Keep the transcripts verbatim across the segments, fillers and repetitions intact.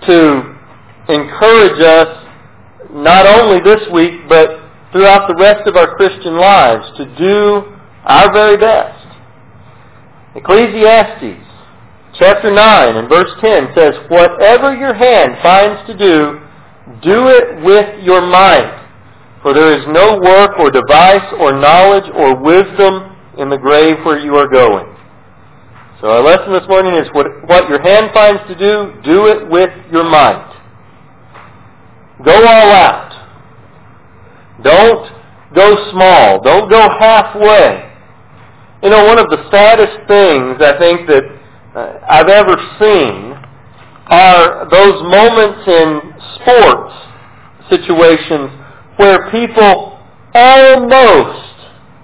to encourage us not only this week, but throughout the rest of our Christian lives to do our very best. Ecclesiastes chapter nine and verse ten says, "Whatever your hand finds to do, do it with your might. For there is no work or device or knowledge or wisdom in the grave where you are going." So our lesson this morning is what, what your hand finds to do, do it with your might. Go all out. Don't go small. Don't go halfway. You know, one of the saddest things I think that uh, I've ever seen are those moments in sports situations where people almost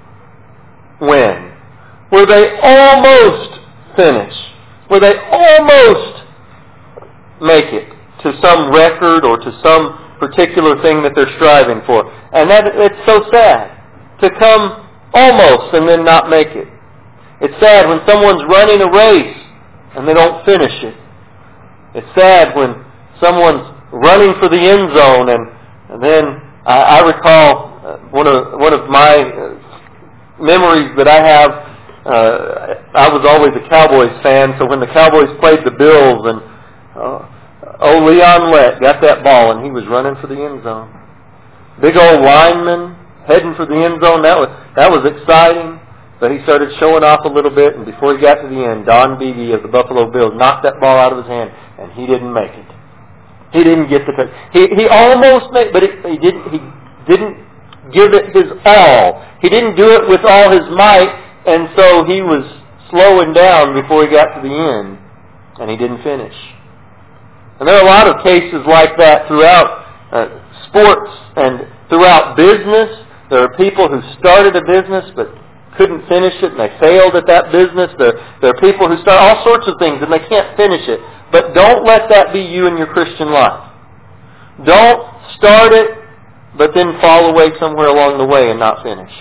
win, where they almost finish, where they almost make it to some record or to some particular thing that they're striving for. And that it's so sad to come almost and then not make it. It's sad when someone's running a race and they don't finish it. It's sad when someone's running for the end zone and, and then I, I recall uh, one of one of my uh, memories that I have. Uh, I was always a Cowboys fan, so when the Cowboys played the Bills and uh, oh, Leon Lett got that ball and he was running for the end zone. Big old lineman heading for the end zone. That was that was exciting. But he started showing off a little bit, and before he got to the end, Don Beebe of the Buffalo Bills knocked that ball out of his hand, and he didn't make it. He didn't get the touch. He he almost made, but it, he didn't. He didn't give it his all. He didn't do it with all his might, and so he was slowing down before he got to the end, and he didn't finish. And there are a lot of cases like that throughout uh, sports and throughout business. There are people who started a business but couldn't finish it, and they failed at that business. There, there are people who start all sorts of things, and they can't finish it. But don't let that be you in your Christian life. Don't start it, but then fall away somewhere along the way and not finish.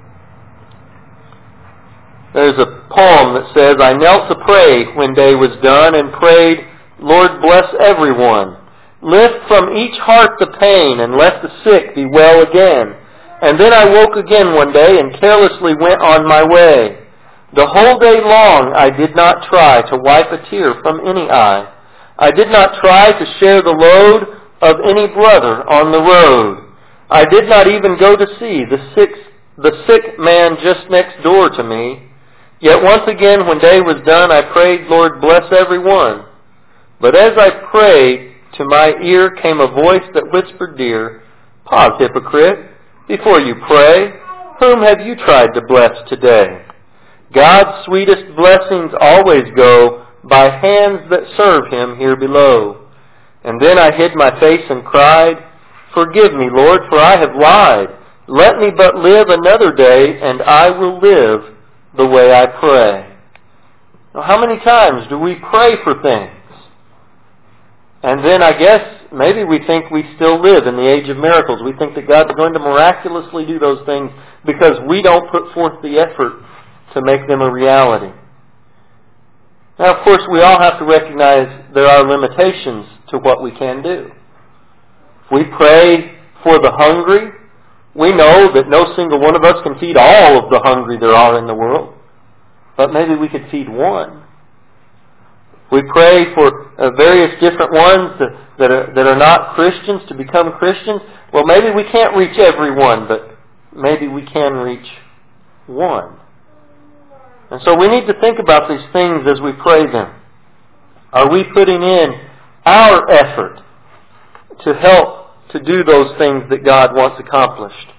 There's a poem that says, "I knelt to pray when day was done, and prayed, Lord bless everyone. Lift from each heart the pain, and let the sick be well again. And then I woke again one day and carelessly went on my way. The whole day long I did not try to wipe a tear from any eye. I did not try to share the load of any brother on the road. I did not even go to see the sick, the sick man just next door to me. Yet once again when day was done I prayed, Lord bless everyone. But as I prayed, to my ear came a voice that whispered, dear, pause, hypocrite. Before you pray, whom have you tried to bless today? God's sweetest blessings always go by hands that serve Him here below. And then I hid my face and cried, forgive me, Lord, for I have lied. Let me but live another day, and I will live the way I pray. Now, how many times do we pray for things? And then I guess maybe we think we still live in the age of miracles. We think that God's going to miraculously do those things because we don't put forth the effort to make them a reality. Now, of course, we all have to recognize there are limitations to what we can do. We pray for the hungry. We know that no single one of us can feed all of the hungry there are in the world. But maybe we could feed one. We pray for uh, various different ones that, that, are, that are not Christians to become Christians. Well, maybe we can't reach everyone, but maybe we can reach one. And so we need to think about these things as we pray them. Are we putting in our effort to help to do those things that God wants accomplished?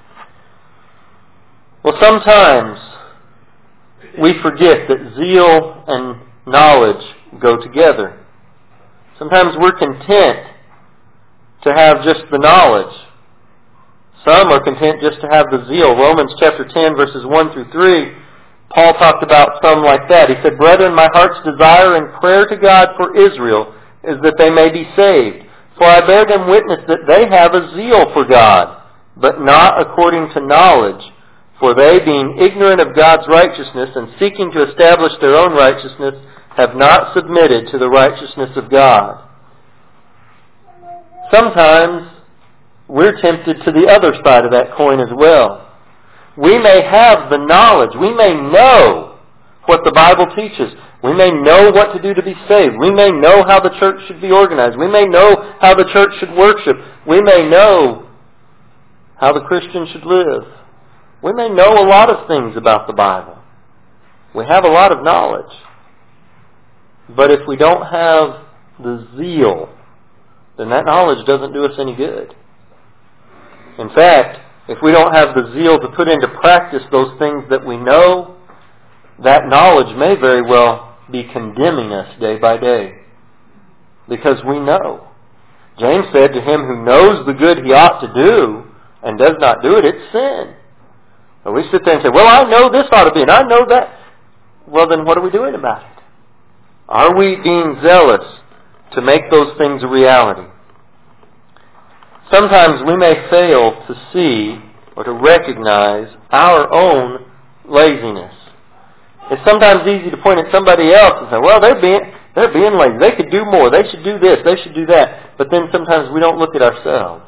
Well, sometimes we forget that zeal and knowledge go together. Sometimes we're content to have just the knowledge. Some are content just to have the zeal. Romans chapter ten, verses one through three, Paul talked about some like that. He said, brethren, my heart's desire and prayer to God for Israel is that they may be saved. For I bear them witness that they have a zeal for God, but not according to knowledge. For they, being ignorant of God's righteousness and seeking to establish their own righteousness, have not submitted to the righteousness of God. sometimes we're tempted to the other side of that coin as well. We may have the knowledge. We may know what the Bible teaches. We may know what to do to be saved. We may know how the church should be organized. We may know how the church should worship. We may know how the Christian should live. We may know a lot of things about the Bible. We have a lot of knowledge. But if we don't have the zeal, then that knowledge doesn't do us any good. In fact, if we don't have the zeal to put into practice those things that we know, that knowledge may very well be condemning us day by day. Because we know. James said, to him who knows the good he ought to do and does not do it, it's sin. But we sit there and say, well, I know this ought to be, and I know that. Well, then what are we doing about it? Are we being zealous to make those things a reality? Sometimes we may fail to see or to recognize our own laziness. It's sometimes easy to point at somebody else and say, well, they're being, they're being lazy. They could do more. They should do this. They should do that. But then sometimes we don't look at ourselves.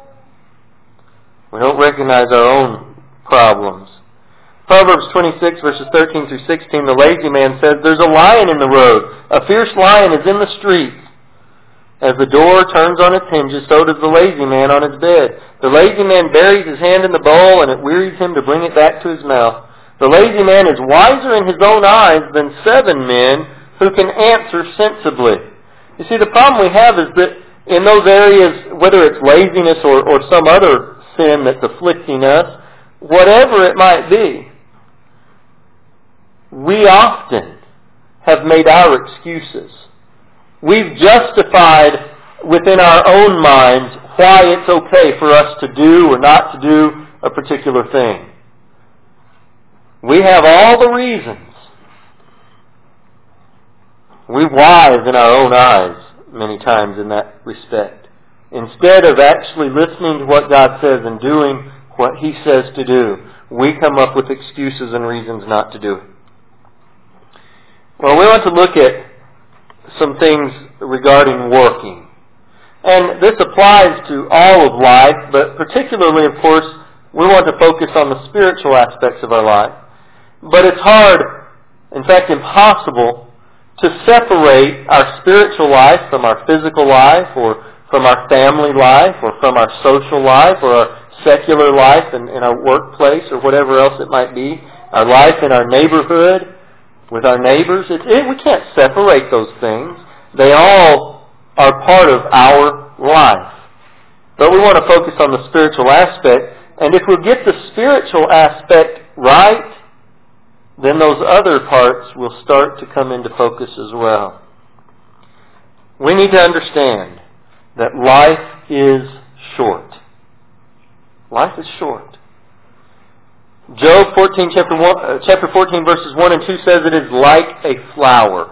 We don't recognize our own problems. Proverbs twenty-six, verses thirteen through sixteen, the lazy man says, there's a lion in the road. A fierce lion is in the streets. As the door turns on its hinges, so does the lazy man on his bed. The lazy man buries his hand in the bowl, and it wearies him to bring it back to his mouth. The lazy man is wiser in his own eyes than seven men who can answer sensibly. You see, the problem we have is that in those areas, whether it's laziness or, or some other sin that's afflicting us, whatever it might be, we often have made our excuses. We've justified within our own minds why it's okay for us to do or not to do a particular thing. We have all the reasons. We wise in our own eyes many times in that respect. Instead of actually listening to what God says and doing what He says to do, we come up with excuses and reasons not to do it. Well, we want to look at some things regarding working. And this applies to all of life, but particularly, of course, we want to focus on the spiritual aspects of our life. But it's hard, in fact impossible, to separate our spiritual life from our physical life or from our family life or from our social life or our secular life in, in our workplace or whatever else it might be, our life in our neighborhood, with our neighbors. It, it, we can't separate those things. They all are part of our life. But we want to focus on the spiritual aspect. And if we get the spiritual aspect right, then those other parts will start to come into focus as well. We need to understand that life is short. Life is short. Job fourteen, chapter one, uh, chapter fourteen, verses one and two says it is like a flower.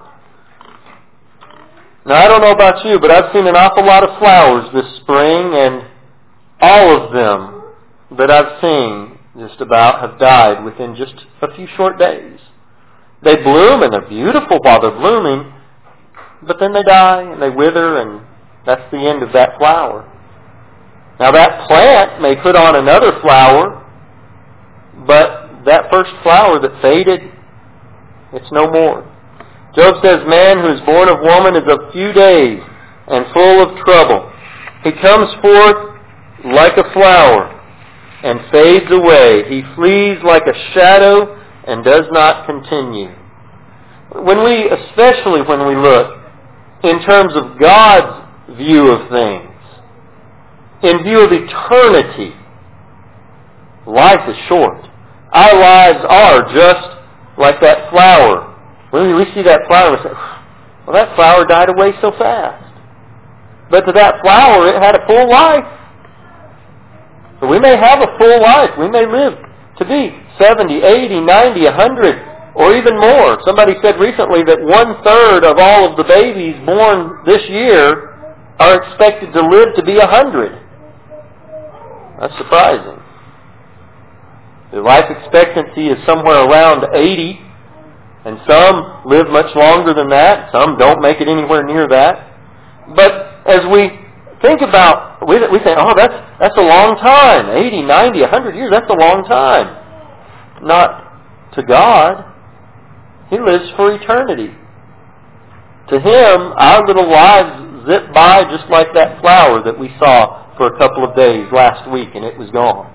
Now, I don't know about you, but I've seen an awful lot of flowers this spring, and all of them that I've seen just about have died within just a few short days. They bloom, and they're beautiful while they're blooming, but then they die, and they wither, and that's the end of that flower. Now, that plant may put on another flower, but that first flower that faded, it's no more. Job says, man who is born of woman is of few days and full of trouble. He comes forth like a flower and fades away. He flees like a shadow and does not continue. When we, especially when we look in terms of God's view of things, in view of eternity, life is short. Our lives are just like that flower. When we see that flower, we say, well, that flower died away so fast. But to that flower, it had a full life. So we may have a full life. We may live to be seventy, eighty, ninety, one hundred, or even more. Somebody said recently that one-third of all of the babies born this year are expected to live to be one hundred. That's surprising. The life expectancy is somewhere around eighty, and some live much longer than that. Some don't make it anywhere near that. But as we think about we, we think, oh, that's, that's a long time. eighty, ninety, one hundred years, that's a long time. Not to God. He lives for eternity. To Him, our little lives zip by just like that flower that we saw for a couple of days last week, and it was gone.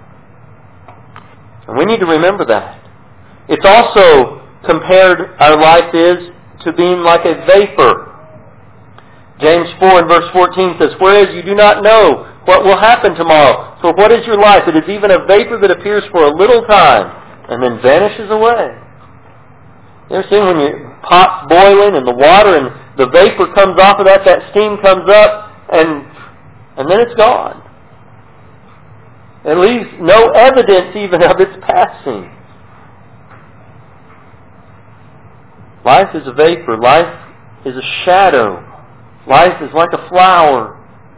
And we need to remember that. It's also compared, our life is, to being like a vapor. James four and verse fourteen says, "Whereas you do not know what will happen tomorrow, for what is your life? It is even a vapor that appears for a little time, and then vanishes away." You ever seen when your pot's boiling and the water and the vapor comes off of that, that steam comes up, and and then it's gone. It leaves no evidence even of its passing. Life is a vapor. Life is a shadow. Life is like a flower.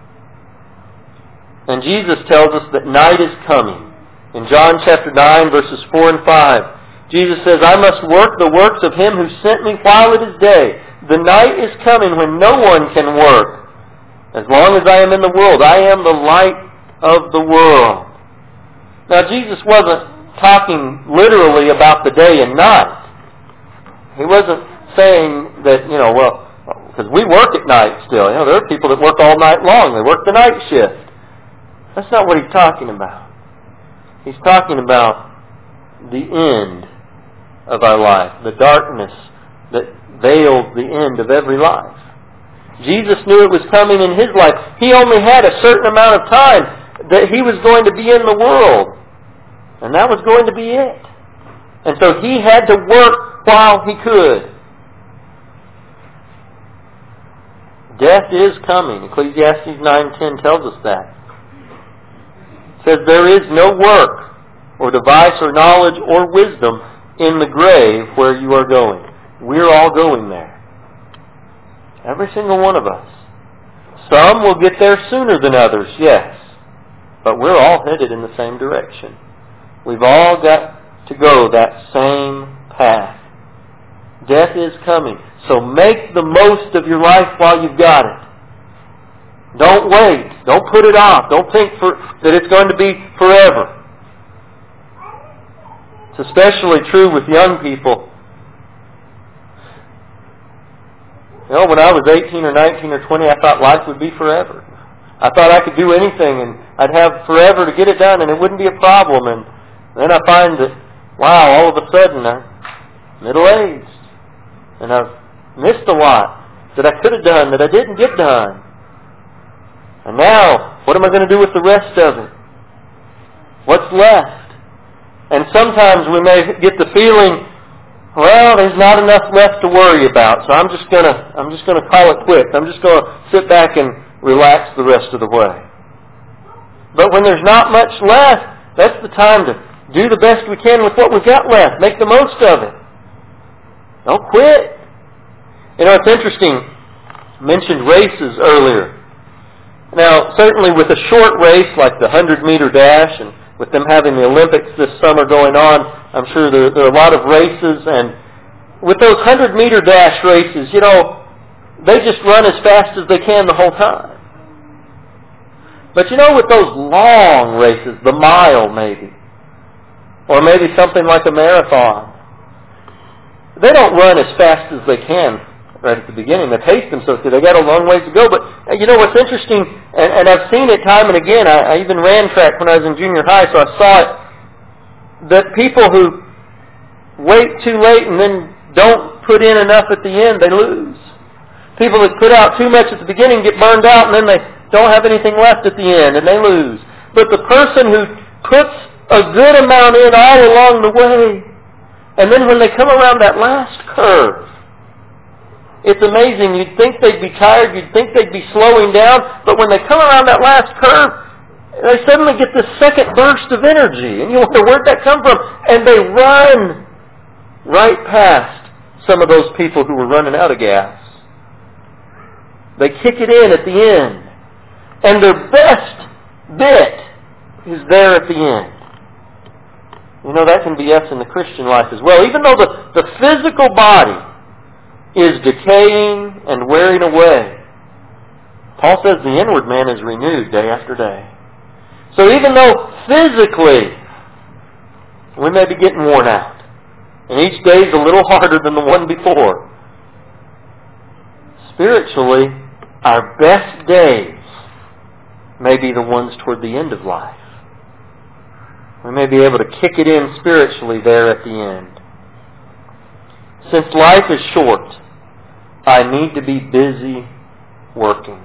And Jesus tells us that night is coming. In John chapter nine, verses four and five, Jesus says, "I must work the works of Him who sent me while it is day. The night is coming when no one can work. As long as I am in the world, I am the light of the world." Now, Jesus wasn't talking literally about the day and night. He wasn't saying that, you know, well, because we work at night still. You know, there are people that work all night long. They work the night shift. That's not what He's talking about. He's talking about the end of our life, the darkness that veiled the end of every life. Jesus knew it was coming in His life. He only had a certain amount of time that He was going to be in the world. And that was going to be it. And so He had to work while He could. Death is coming. Ecclesiastes nine ten tells us that. It says, "There is no work or device or knowledge or wisdom in the grave where you are going." We're all going there. Every single one of us. Some will get there sooner than others, yes. But we're all headed in the same direction. We've all got to go that same path. Death is coming. So make the most of your life while you've got it. Don't wait. Don't put it off. Don't think for, that it's going to be forever. It's especially true with young people. You know, when I was eighteen or nineteen or twenty, I thought life would be forever. I thought I could do anything and I'd have forever to get it done and it wouldn't be a problem. And then I find that, wow, all of a sudden I'm middle-aged. And I've missed a lot that I could have done that I didn't get done. And now, what am I going to do with the rest of it? What's left? And sometimes we may get the feeling, well, there's not enough left to worry about, so I'm just going to I'm just going to call it quits. I'm just going to sit back and relax the rest of the way. But when there's not much left, that's the time to do the best we can with what we've got left. Make the most of it. Don't quit. You know, it's interesting. I mentioned races earlier. Now, certainly with a short race like the hundred-meter dash, and with them having the Olympics this summer going on, I'm sure there, there are a lot of races. And with those hundred-meter dash races, you know, they just run as fast as they can the whole time. But you know, with those long races, the mile maybe, or maybe something like a marathon, they don't run as fast as they can right at the beginning. They pace themselves because they got a long ways to go. But you know what's interesting, and, and I've seen it time and again, I, I even ran track when I was in junior high, so I saw it, that people who wait too late and then don't put in enough at the end, they lose. People that put out too much at the beginning get burned out and then they don't have anything left at the end and they lose. But the person who puts a good amount in all along the way, and then when they come around that last curve, it's amazing. You'd think they'd be tired. You'd think they'd be slowing down. But when they come around that last curve, they suddenly get this second burst of energy. And you wonder, where'd that come from? And they run right past some of those people who were running out of gas. They kick it in at the end. And their best bit is there at the end. You know, that can be us in the Christian life as well. Even though the, the physical body is decaying and wearing away, Paul says the inward man is renewed day after day. So even though physically we may be getting worn out, and each day is a little harder than the one before, spiritually, our best days may be the ones toward the end of life. We may be able to kick it in spiritually there at the end. Since life is short, I need to be busy working.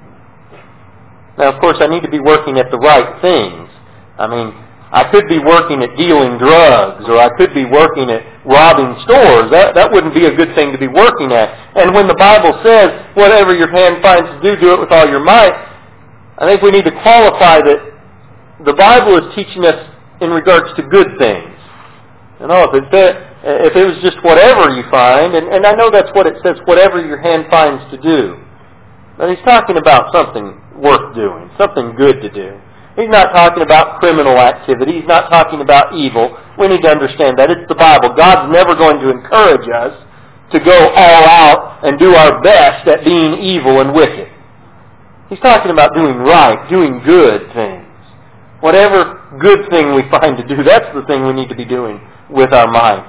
Now, of course, I need to be working at the right things. I mean, I could be working at dealing drugs, or I could be working at robbing stores. That, that wouldn't be a good thing to be working at. And when the Bible says, whatever your hand finds to do, do it with all your might, I think we need to qualify that the Bible is teaching us in regards to good things. You know, if it, if it was just whatever you find, and, and I know that's what it says, whatever your hand finds to do. But he's talking about something worth doing, something good to do. He's not talking about criminal activity. He's not talking about evil. We need to understand that. It's the Bible. God's never going to encourage us to go all out and do our best at being evil and wicked. He's talking about doing right, doing good things. Whatever good thing we find to do, that's the thing we need to be doing with our mind.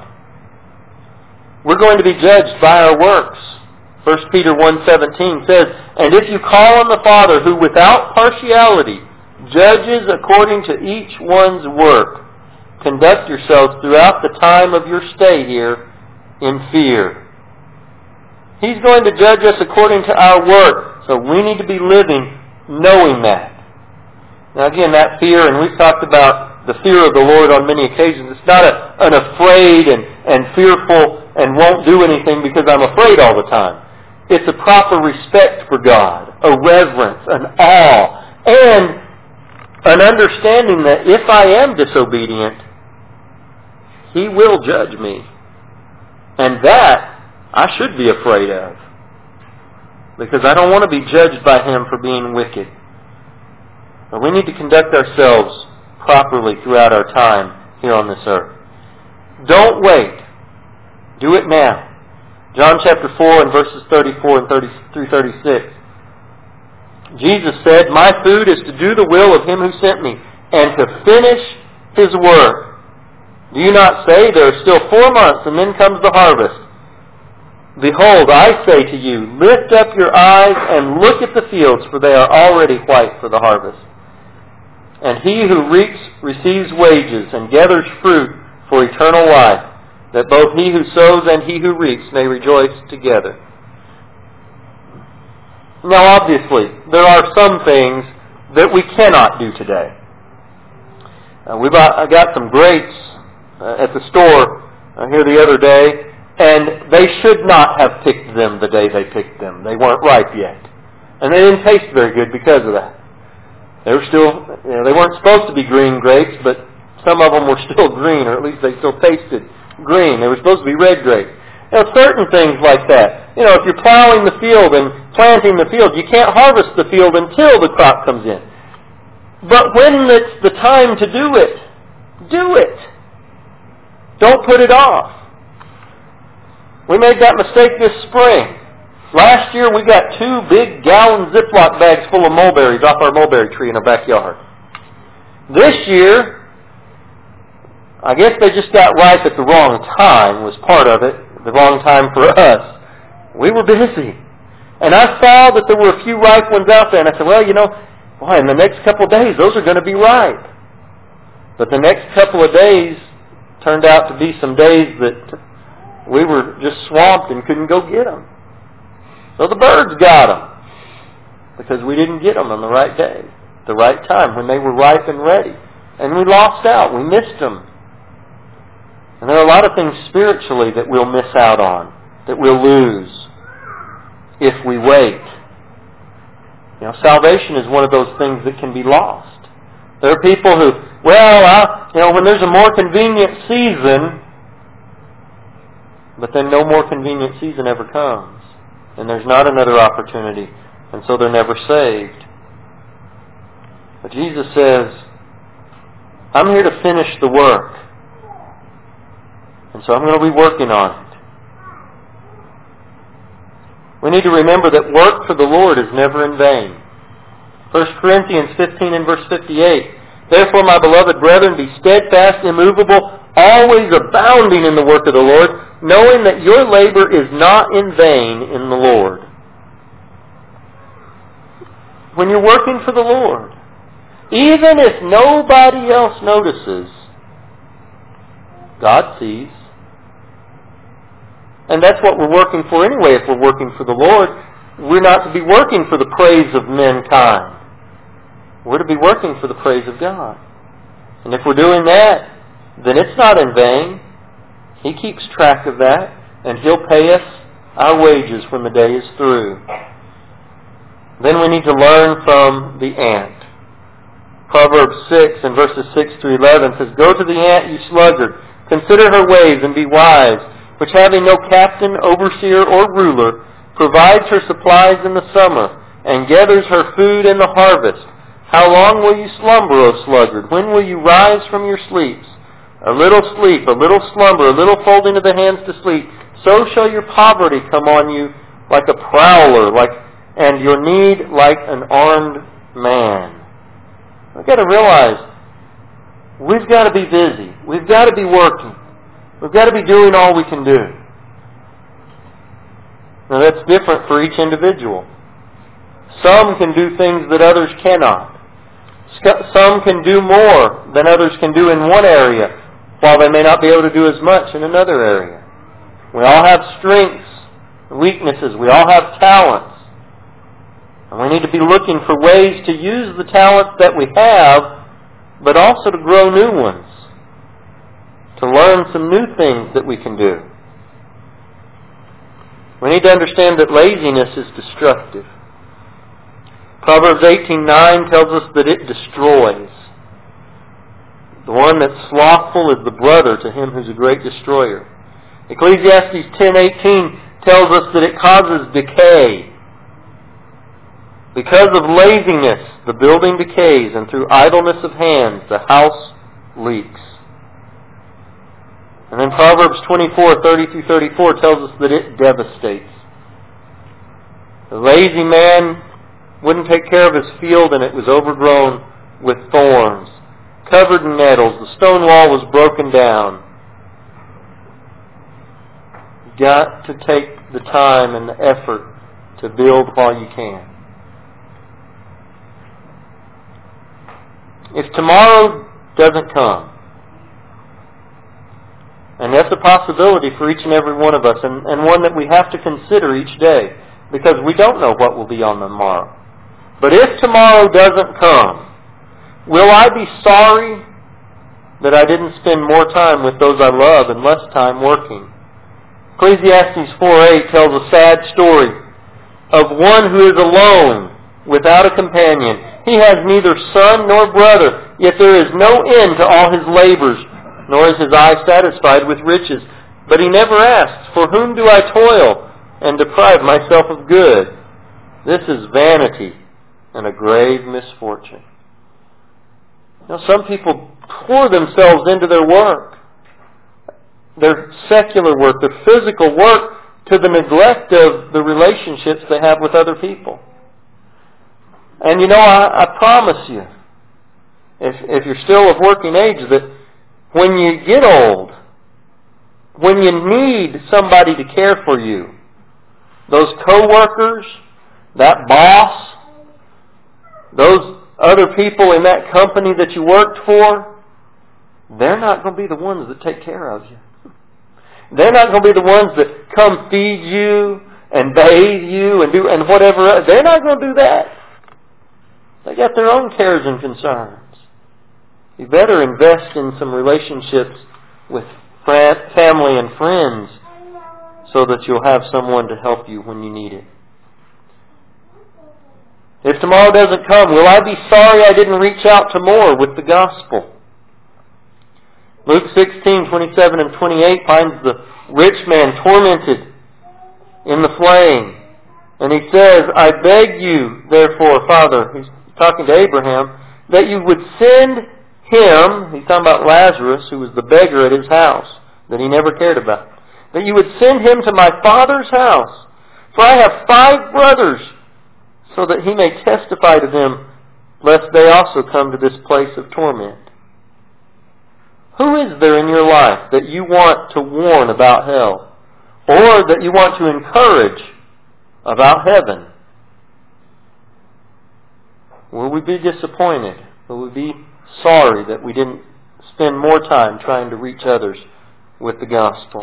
We're going to be judged by our works. First Peter one seventeen says, "And if you call on the Father, who without partiality judges according to each one's work, conduct yourselves throughout the time of your stay here in fear." He's going to judge us according to our work, so we need to be living knowing that. Now again, that fear, and we've talked about the fear of the Lord on many occasions. It's not a, an afraid and, and fearful and won't do anything because I'm afraid all the time. It's a proper respect for God, a reverence, an awe, and an understanding that if I am disobedient, He will judge me. And that I should be afraid of, because I don't want to be judged by Him for being wicked. But we need to conduct ourselves properly throughout our time here on this earth. Don't wait. Do it now. John chapter four and verses thirty-four and thirty through thirty-six. Jesus said, "My food is to do the will of Him who sent me, and to finish His work. Do you not say, there are still four months, and then comes the harvest? Behold, I say to you, lift up your eyes and look at the fields, for they are already white for the harvest. And he who reaps receives wages and gathers fruit for eternal life, that both he who sows and he who reaps may rejoice together." Now obviously, there are some things that we cannot do today. Uh, we bought, I got some grapes uh, at the store uh, here the other day, and they should not have picked them the day they picked them. They weren't ripe yet. And they didn't taste very good because of that. They were still, you know, they weren't supposed to be green grapes, but some of them were still green, or at least they still tasted green. They were supposed to be red grapes. You know, certain things like that. You know, if you're plowing the field and planting the field, you can't harvest the field until the crop comes in. But when it's the time to do it, do it. Don't put it off. We made that mistake this spring. Last year we got two big gallon Ziploc bags full of mulberries off our mulberry tree in our backyard. This year, I guess they just got ripe at the wrong time was part of it, the wrong time for us. We were busy. And I saw that there were a few ripe ones out there, and I said, well, you know, boy, in the next couple of days, those are going to be ripe. But the next couple of days turned out to be some days that we were just swamped and couldn't go get them. So the birds got them because we didn't get them on the right day, the right time, when they were ripe and ready. And we lost out. We missed them. And there are a lot of things spiritually that we'll miss out on, that we'll lose if we wait. You know, salvation is one of those things that can be lost. There are people who, well, I, you know, when there's a more convenient season, but then no more convenient season ever comes. And there's not another opportunity. And so they're never saved. But Jesus says, I'm here to finish the work. And so I'm going to be working on it. We need to remember that work for the Lord is never in vain. First Corinthians fifteen and verse fifty-eight. Therefore, my beloved brethren, be steadfast, immovable, always abounding in the work of the Lord, knowing that your labor is not in vain in the Lord. When you're working for the Lord, even if nobody else notices, God sees. And that's what we're working for anyway. If we're working for the Lord, we're not to be working for the praise of mankind. We're to be working for the praise of God. And if we're doing that, then it's not in vain. He keeps track of that, and He'll pay us our wages when the day is through. Then we need to learn from the ant. Proverbs six and verses six through eleven says, Go to the ant, you sluggard, consider her ways and be wise, which having no captain, overseer, or ruler, provides her supplies in the summer, and gathers her food in the harvest. How long will you slumber, O sluggard? When will you rise from your sleeps? A little sleep, a little slumber, a little folding of the hands to sleep. So shall your poverty come on you like a prowler, like and your need like an armed man. We've got to realize we've got to be busy. We've got to be working. We've got to be doing all we can do. Now that's different for each individual. Some can do things that others cannot. Some can do more than others can do in one area, while they may not be able to do as much in another area. We all have strengths, weaknesses. We all have talents. And we need to be looking for ways to use the talents that we have, but also to grow new ones. To learn some new things that we can do. We need to understand that laziness is destructive. Proverbs eighteen nine tells us that it destroys. The one that's slothful is the brother to him who's a great destroyer. Ecclesiastes ten eighteen tells us that it causes decay. Because of laziness, the building decays, and through idleness of hands, the house leaks. And then Proverbs twenty-four thirty through thirty-four tells us that it devastates. The lazy man wouldn't take care of his field, and it was overgrown with thorns, covered in nettles. The stone wall was broken down. You've got to take the time and the effort to build while you can. If tomorrow doesn't come, and that's a possibility for each and every one of us, and, and one that we have to consider each day, because we don't know what will be on tomorrow. But if tomorrow doesn't come, will I be sorry that I didn't spend more time with those I love and less time working? Ecclesiastes four eight tells a sad story of one who is alone without a companion. He has neither son nor brother, yet there is no end to all his labors, nor is his eye satisfied with riches. But he never asks, For whom do I toil and deprive myself of good? This is vanity and a grave misfortune. Now, some people pour themselves into their work, their secular work, their physical work, to the neglect of the relationships they have with other people. And you know, I, I promise you, if, if you're still of working age, that when you get old, when you need somebody to care for you, those co-workers, that boss, those other people in that company that you worked for, they're not going to be the ones that take care of you. They're not going to be the ones that come feed you and bathe you and do and whatever. They're not going to do that. They got their own cares and concerns. You better invest in some relationships with family and friends so that you'll have someone to help you when you need it. If tomorrow doesn't come, will I be sorry I didn't reach out to more with the gospel? Luke sixteen twenty-seven and twenty-eight finds the rich man tormented in the flame. And he says, I beg you, therefore, Father, he's talking to Abraham, that you would send him, he's talking about Lazarus, who was the beggar at his house, that he never cared about, that you would send him to my father's house. For I have five brothers, so that he may testify to them, lest they also come to this place of torment. Who is there in your life that you want to warn about hell? Or that you want to encourage about heaven? Will we be disappointed? Will we be sorry that we didn't spend more time trying to reach others with the gospel?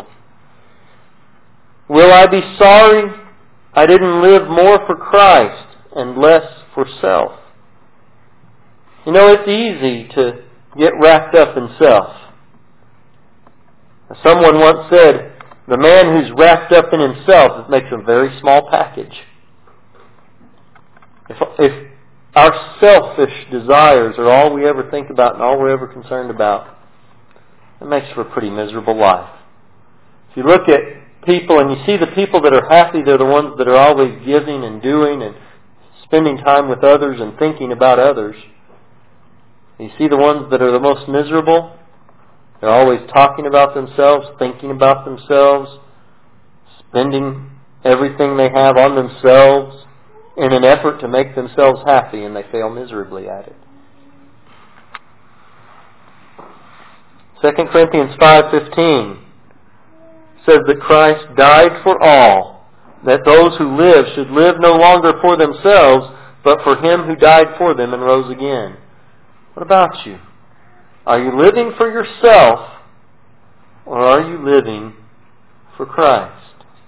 Will I be sorry I didn't live more for Christ and less for self? You know, it's easy to get wrapped up in self. Someone once said, the man who's wrapped up in himself makes a very small package. If, if our selfish desires are all we ever think about and all we're ever concerned about, it makes for a pretty miserable life. If you look at people and you see the people that are happy, they're the ones that are always giving and doing and spending time with others and thinking about others. You see the ones that are the most miserable, they're always talking about themselves, thinking about themselves, spending everything they have on themselves in an effort to make themselves happy, and they fail miserably at it. Second Corinthians five fifteen says that Christ died for all, that those who live should live no longer for themselves, but for Him who died for them and rose again. What about you? Are you living for yourself, or are you living for Christ?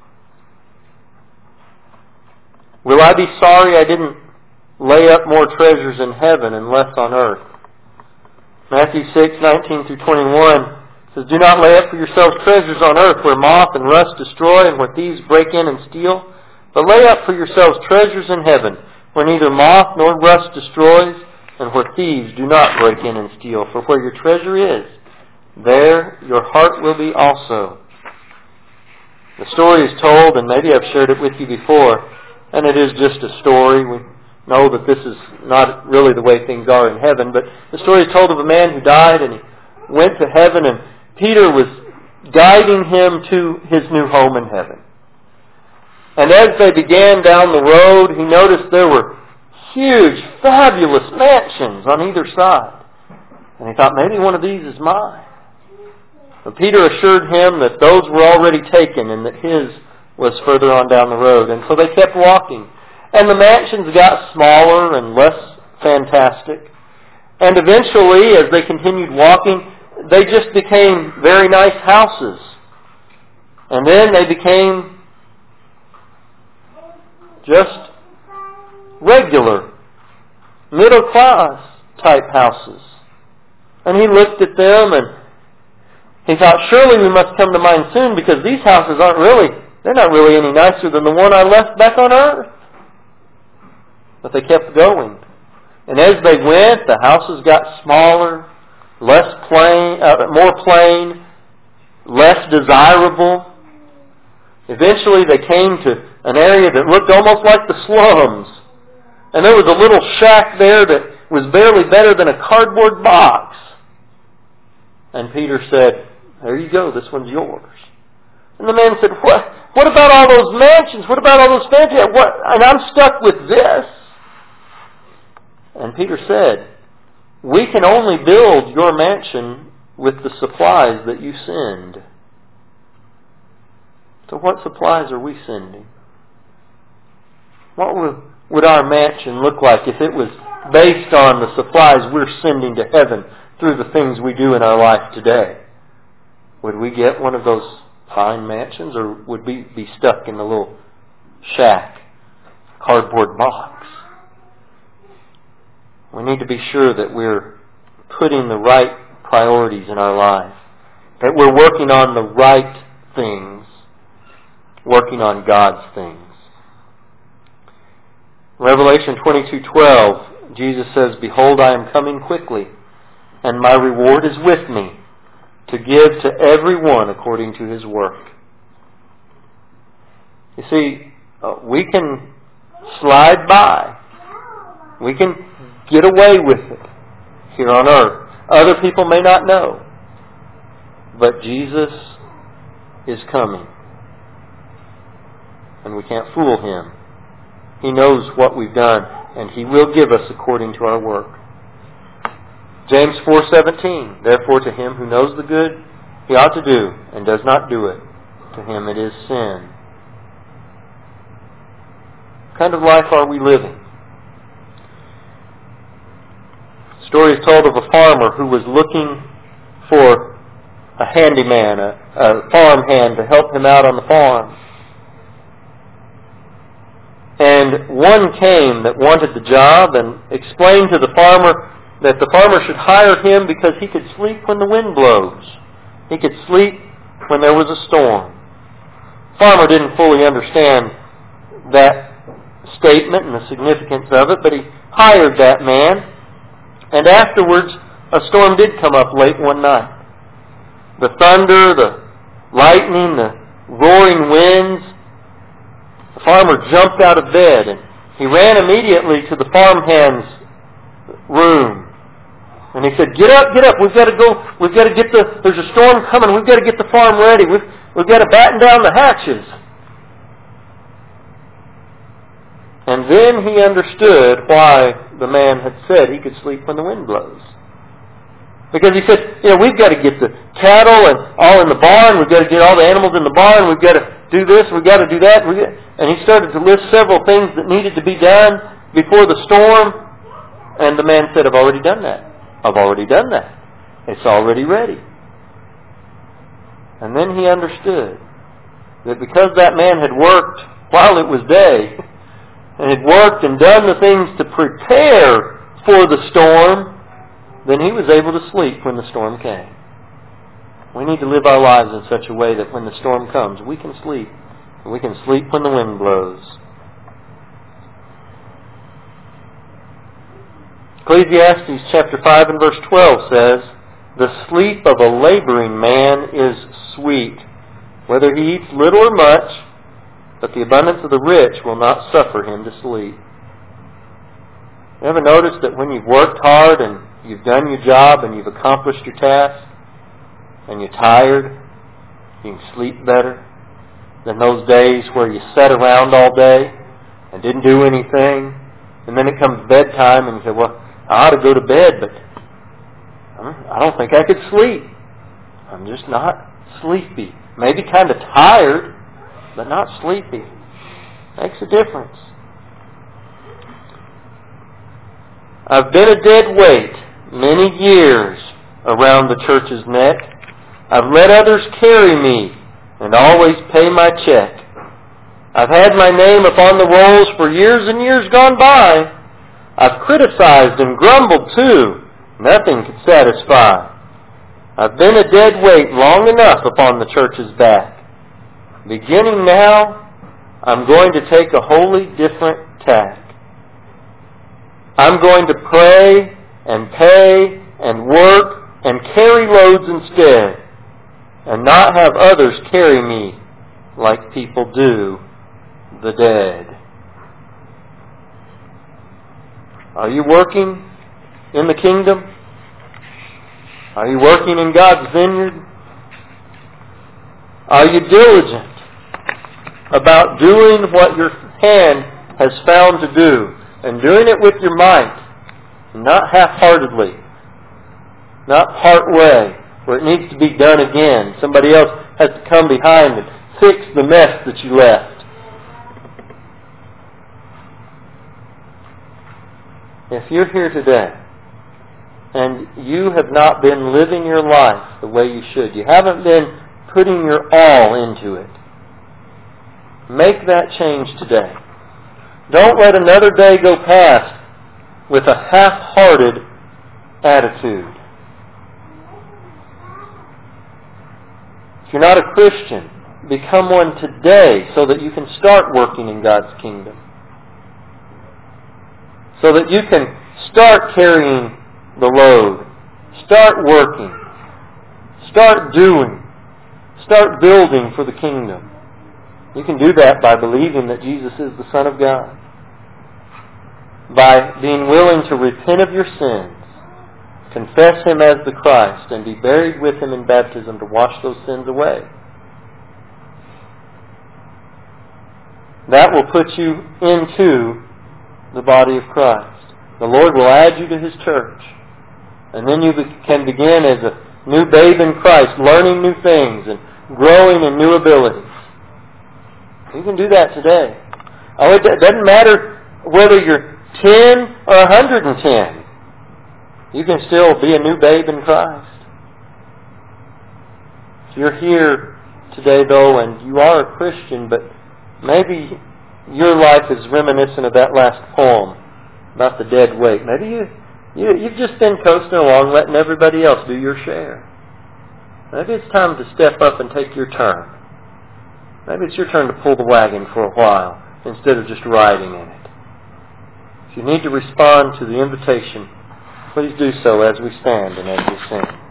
Will I be sorry I didn't lay up more treasures in heaven and less on earth? Matthew six nineteen through twenty-one says, do not lay up for yourselves treasures on earth where moth and rust destroy and where thieves break in and steal, but lay up for yourselves treasures in heaven where neither moth nor rust destroys and where thieves do not break in and steal. For where your treasure is, there your heart will be also. The story is told, and maybe I've shared it with you before, and it is just a story. We know that this is not really the way things are in heaven, but the story is told of a man who died and he went to heaven, and Peter was guiding him to his new home in heaven. And as they began down the road, he noticed there were huge, fabulous mansions on either side. And he thought, maybe one of these is mine. But Peter assured him that those were already taken and that his was further on down the road. And so they kept walking. And the mansions got smaller and less fantastic. And eventually, as they continued walking, they just became very nice houses. And then they became just regular, middle-class type houses. And he looked at them and he thought, surely we must come to mine soon, because these houses aren't really, they're not really any nicer than the one I left back on earth. But they kept going. And as they went, the houses got smaller, less plain, uh, more plain, less desirable. Eventually they came to an area that looked almost like the slums. And there was a little shack there that was barely better than a cardboard box. And Peter said, there you go, this one's yours. And the man said, what, what about all those mansions? What about all those fancy? What, and I'm stuck with this. And Peter said, we can only build your mansion with the supplies that you send. So what supplies are we sending? What would, would our mansion look like if it was based on the supplies we're sending to heaven through the things we do in our life today? Would we get one of those fine mansions, or would we be stuck in a little shack, cardboard box? We need to be sure that we're putting the right priorities in our life, that we're working on the right things, working on God's things. Revelation twenty-two twelve, Jesus says, behold, I am coming quickly, and my reward is with me, to give to every one according to his work. You see, uh, we can slide by. We can get away with it here on earth. Other people may not know. But Jesus is coming. And we can't fool Him. He knows what we've done. and He will give us according to our work. James four seventeen, therefore to him who knows the good he ought to do and does not do it, to him it is sin. What kind of life are we living? The story is told of a farmer who was looking for a handyman, a, a farm hand to help him out on the farm. And one came that wanted the job and explained to the farmer that the farmer should hire him because he could sleep when the wind blows. He could sleep when there was a storm. The farmer didn't fully understand that statement and the significance of it, but he hired that man, and afterwards a storm did come up late one night. The thunder, the lightning, the roaring winds. The farmer jumped out of bed and he ran immediately to the farmhand's room. And he said, get up, get up, we've got to go, we've got to get the, there's a storm coming, we've got to get the farm ready, we've, we've got to batten down the hatches. And then he understood why the man had said he could sleep when the wind blows. Because he said, you know, we've got to get the cattle and all in the barn, we've got to get all the animals in the barn, we've got to do this, we've got to do that. And he started to list several things that needed to be done before the storm. And the man said, I've already done that. I've already done that. It's already ready. And then he understood that because that man had worked while it was day, and had worked and done the things to prepare for the storm, then he was able to sleep when the storm came. We need to live our lives in such a way that when the storm comes, we can sleep. And we can sleep when the wind blows. Ecclesiastes chapter five and verse twelve says, the sleep of a laboring man is sweet, whether he eats little or much, but the abundance of the rich will not suffer him to sleep. You ever noticed that when you've worked hard and you've done your job and you've accomplished your task and you're tired, you can sleep better than those days where you sat around all day and didn't do anything, and then it comes bedtime and you say, well, I ought to go to bed, but I don't think I could sleep. I'm just not sleepy. Maybe kind of tired, but not sleepy. Makes a difference. I've been a dead weight many years around the church's neck. I've let others carry me and always pay my check. I've had my name upon the rolls for years and years gone by. I've criticized and grumbled too. Nothing could satisfy. I've been a dead weight long enough upon the church's back. Beginning now, I'm going to take a wholly different tack. I'm going to pray and pay and work and carry loads instead, and not have others carry me like people do the dead. Are you working in the kingdom? Are you working in God's vineyard? Are you diligent about doing what your hand has found to do, and doing it with your might, not half-heartedly, not part way, where it needs to be done again? Somebody else has to come behind and fix the mess that you left. If you're here today and you have not been living your life the way you should, you haven't been putting your all into it, make that change today. Don't let another day go past with a half-hearted attitude. If you're not a Christian, become one today so that you can start working in God's kingdom. So that you can start carrying the load. Start working. Start doing. Start building for the kingdom. You can do that by believing that Jesus is the Son of God. By being willing to repent of your sins, confess Him as the Christ, and be buried with Him in baptism to wash those sins away. That will put you into the body of Christ. The Lord will add you to His church. And then you can begin as a new babe in Christ, learning new things and growing in new abilities. You can do that today. Oh, it doesn't matter whether you're ten or one hundred ten. You can still be a new babe in Christ. If you're here today, though, and you are a Christian, but maybe your life is reminiscent of that last poem about the dead weight. Maybe you, you, you've just been coasting along, letting everybody else do your share. Maybe it's time to step up and take your turn. Maybe it's your turn to pull the wagon for a while instead of just riding in it. If you need to respond to the invitation, please do so as we stand and as we sing.